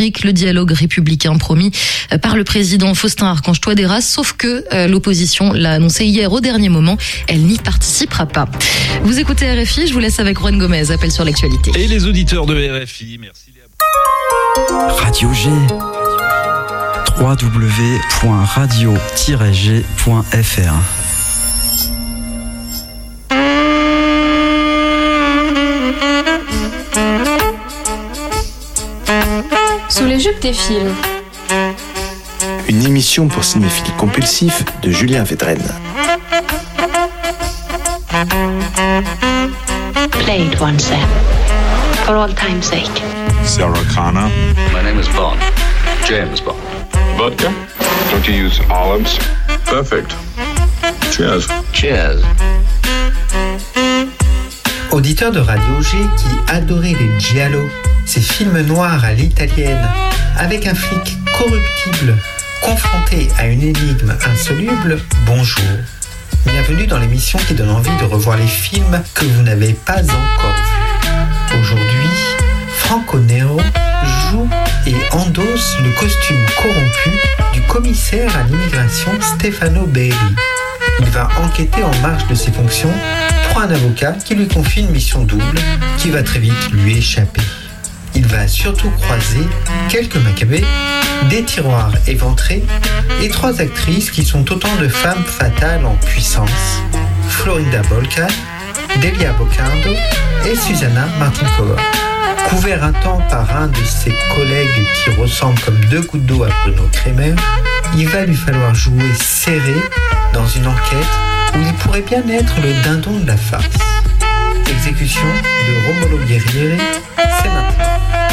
avec le dialogue républicain promis par le président Faustin Archange-Touadéra, sauf que l'opposition l'a annoncé hier au dernier moment, elle n'y participera pas. Vous écoutez RFI, je vous laisse avec Juan Gomez, appel sur l'actualité. Et les auditeurs de RFI, merci Léa. Radio G. www.radio-g.fr. Sous les jupes des films. Une émission pour cinéphiles compulsifs de Julien Védrenne. Play it once then, for all time's sake. Sarah Connor. My name is Bond. James Bond. Vodka? Don't you use olives? Perfect. Cheers. Cheers. Auditeur de Radio G qui adorait les giallo, ces films noirs à l'italienne, avec un flic corruptible confronté à une énigme insoluble, bonjour. Bienvenue dans l'émission qui donne envie de revoir les films que vous n'avez pas encore vus. Aujourd'hui, Franco Nero joue et endosse le costume corrompu du commissaire à l'immigration Stefano Belli. Il va enquêter en marge de ses fonctions pour un avocat qui lui confie une mission double qui va très vite lui échapper. Il va surtout croiser quelques macabées, des tiroirs éventrés et 3 actrices qui sont autant de femmes fatales en puissance. Florinda Bolkan, Delia Boccardo et Susanna Martinkova. Couvert un temps par un de ses collègues qui ressemble comme 2 gouttes d'eau à Bruno Kremer, il va lui falloir jouer serré dans une enquête où il pourrait bien être le dindon de la farce. Exécution de Romolo Guerrieri, c'est maintenant.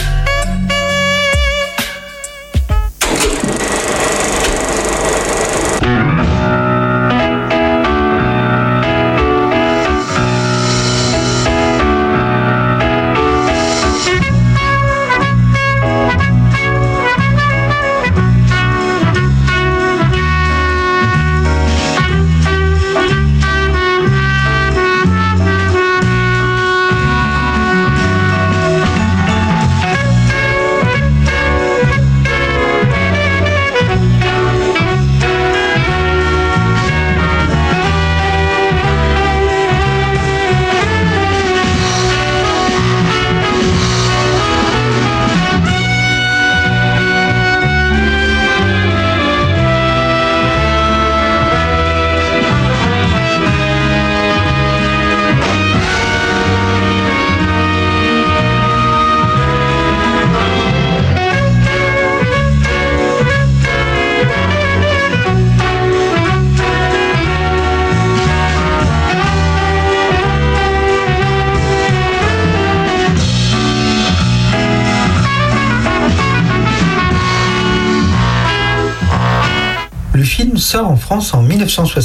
Le film sort en France en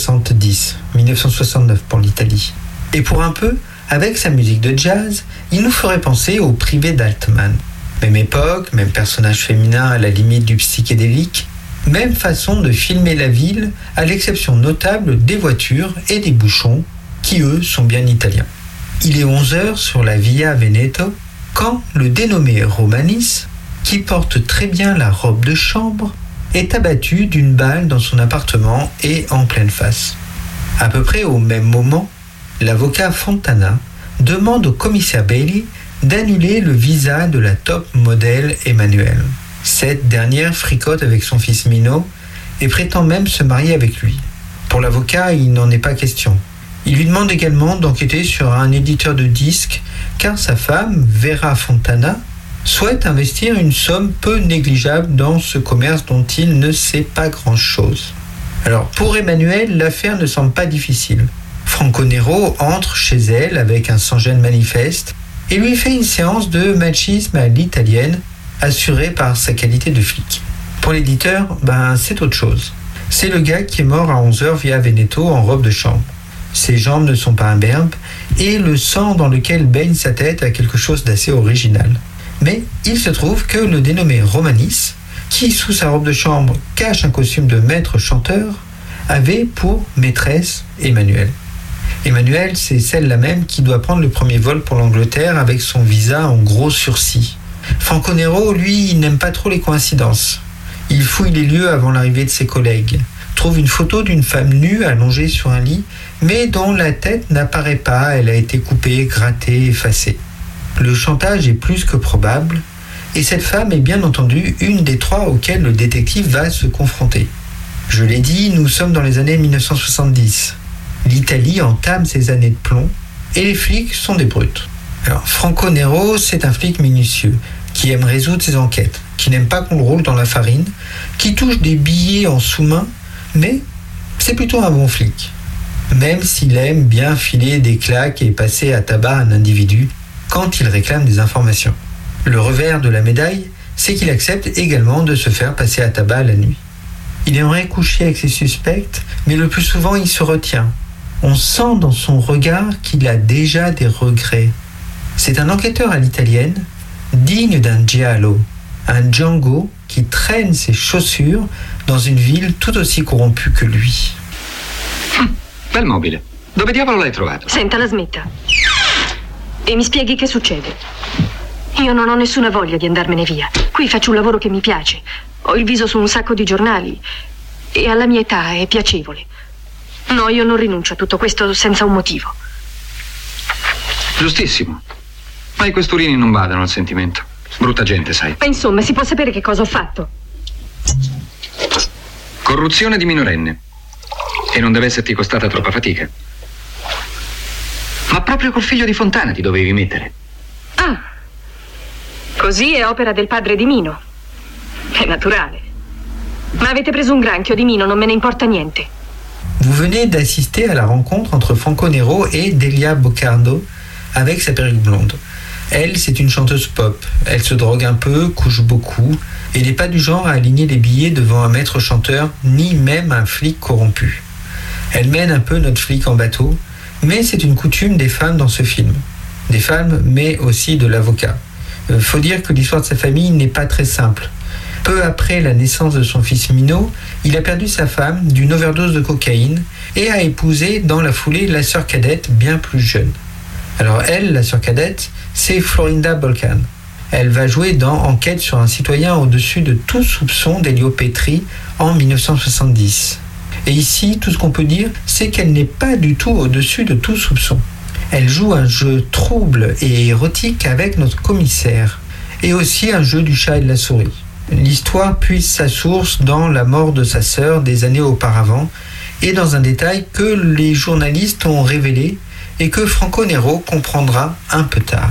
1969 pour l'Italie. Et pour un peu, avec sa musique de jazz, il nous ferait penser au Privé d'Altman. Même époque, même personnage féminin à la limite du psychédélique, même façon de filmer la ville, à l'exception notable des voitures et des bouchons, qui eux sont bien italiens. Il est 11h sur la Via Veneto, quand le dénommé Romanis, qui porte très bien la robe de chambre, est abattu d'une balle dans son appartement et en pleine face. À peu près au même moment, l'avocat Fontana demande au commissaire Bailey d'annuler le visa de la top modèle Emmanuelle. Cette dernière fricote avec son fils Mino et prétend même se marier avec lui. Pour l'avocat, il n'en est pas question. Il lui demande également d'enquêter sur un éditeur de disques car sa femme, Vera Fontana, souhaite investir une somme peu négligeable dans ce commerce dont il ne sait pas grand-chose. Alors, pour Emmanuelle, l'affaire ne semble pas difficile. Franco Nero entre chez elle avec un sans-gêne manifeste et lui fait une séance de machisme à l'italienne, assurée par sa qualité de flic. Pour l'éditeur, c'est autre chose. C'est le gars qui est mort à 11h via Veneto en robe de chambre. Ses jambes ne sont pas imberbes et le sang dans lequel baigne sa tête a quelque chose d'assez original. Mais il se trouve que le dénommé Romanis, qui sous sa robe de chambre cache un costume de maître chanteur, avait pour maîtresse Emmanuelle. Emmanuelle, c'est celle-là même qui doit prendre le premier vol pour l'Angleterre avec son visa en gros sursis. Franco Nero, lui, il n'aime pas trop les coïncidences. Il fouille les lieux avant l'arrivée de ses collègues, trouve une photo d'une femme nue allongée sur un lit, mais dont la tête n'apparaît pas, elle a été coupée, grattée, effacée. Le chantage est plus que probable, et cette femme est bien entendu une des 3 auxquelles le détective va se confronter. Je l'ai dit, nous sommes dans les années 1970. L'Italie entame ses années de plomb, et les flics sont des brutes. Alors, Franco Nero, c'est un flic minutieux, qui aime résoudre ses enquêtes, qui n'aime pas qu'on le roule dans la farine, qui touche des billets en sous-main, mais c'est plutôt un bon flic. Même s'il aime bien filer des claques et passer à tabac un individu quand il réclame des informations. Le revers de la médaille, c'est qu'il accepte également de se faire passer à tabac la nuit. Il aimerait coucher avec ses suspects, mais le plus souvent il se retient. On sent dans son regard qu'il a déjà des regrets. C'est un enquêteur à l'italienne, digne d'un giallo, un Django qui traîne ses chaussures dans une ville tout aussi corrompue que lui. Bel mobile. Dove diavolo l'hai trovato? Senta, la smetta. E mi spieghi che succede. Io non ho nessuna voglia di andarmene via. Qui faccio un lavoro che mi piace. Ho il viso su un sacco di giornali. E alla mia età è piacevole. No, io non rinuncio a tutto questo senza un motivo. Giustissimo. Ma i questurini non badano al sentimento. Brutta gente, sai. Ma insomma, si può sapere che cosa ho fatto? Corruzione di minorenne. E non deve esserti costata troppa fatica. Ma proprio col figlio di Fontana ti dovevi mettere. Ah, così è opera del padre di Mino. È naturale. Ma avete preso un granchio di Mino, non me ne importa niente. Vous venez d'assister à la rencontre entre Franco Nero et Delia Boccardo avec sa perruque blonde. Elle, c'est une chanteuse pop. Elle se drogue un peu, couche beaucoup, et n'est pas du genre à aligner les billets devant un maître chanteur, ni même un flic corrompu. Elle mène un peu notre flic en bateau, mais c'est une coutume des femmes dans ce film. Des femmes, mais aussi de l'avocat. Faut dire que l'histoire de sa famille n'est pas très simple. Peu après la naissance de son fils Mino, il a perdu sa femme d'une overdose de cocaïne et a épousé dans la foulée la sœur cadette bien plus jeune. Alors elle, la sœur cadette, c'est Florinda Bolkan. Elle va jouer dans Enquête sur un citoyen au-dessus de tout soupçon d'Elio Petri en 1970. Et ici, tout ce qu'on peut dire, c'est qu'elle n'est pas du tout au-dessus de tout soupçon. Elle joue un jeu trouble et érotique avec notre commissaire, et aussi un jeu du chat et de la souris. L'histoire puise sa source dans la mort de sa sœur des années auparavant, et dans un détail que les journalistes ont révélé et que Franco Nero comprendra un peu tard.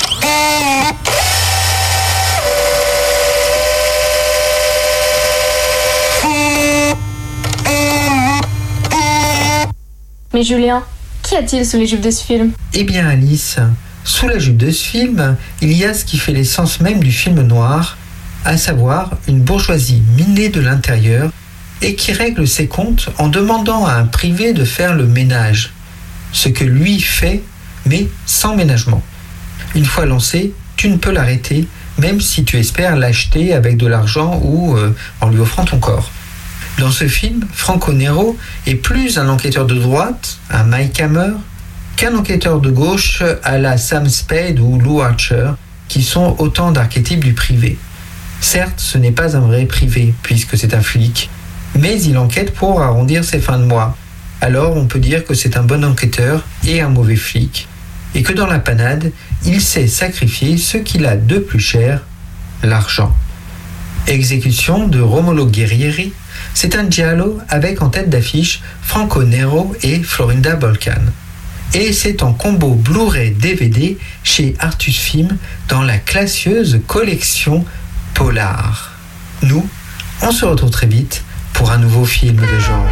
Mais Julien, qu'y a-t-il sous les jupes de ce film? Eh bien Alice, sous la jupe de ce film, il y a ce qui fait l'essence même du film noir, à savoir une bourgeoisie minée de l'intérieur et qui règle ses comptes en demandant à un privé de faire le ménage. Ce que lui fait, mais sans ménagement. Une fois lancé, tu ne peux l'arrêter, même si tu espères l'acheter avec de l'argent ou en lui offrant ton corps. Dans ce film, Franco Nero est plus un enquêteur de droite, un Mike Hammer, qu'un enquêteur de gauche à la Sam Spade ou Lou Archer, qui sont autant d'archétypes du privé. Certes, ce n'est pas un vrai privé, puisque c'est un flic, mais il enquête pour arrondir ses fins de mois. Alors on peut dire que c'est un bon enquêteur et un mauvais flic, et que dans la panade, il sait sacrifier ce qu'il a de plus cher, l'argent. Exécution de Romolo Guerrieri, c'est un giallo avec en tête d'affiche Franco Nero et Florinda Bolkan. Et c'est en combo Blu-ray DVD chez Artus Film dans la classieuse collection Polar. Nous, on se retrouve très vite pour un nouveau film de genre.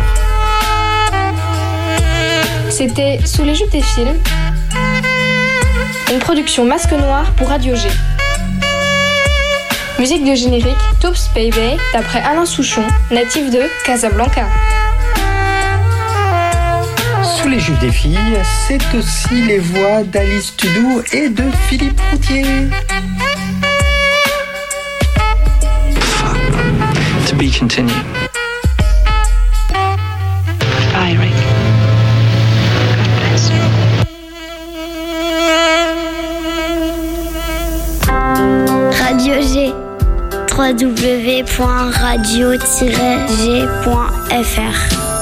C'était Sous les jupes des films, une production Masque Noir pour Radio G. Musique de générique Toops Baby d'après Alain Souchon, natif de Casablanca. Sous les jupes des filles, c'est aussi les voix d'Alice Tudou et de Philippe Routier. To be continued. Bye, Rick. God bless you. www.radio-g.fr.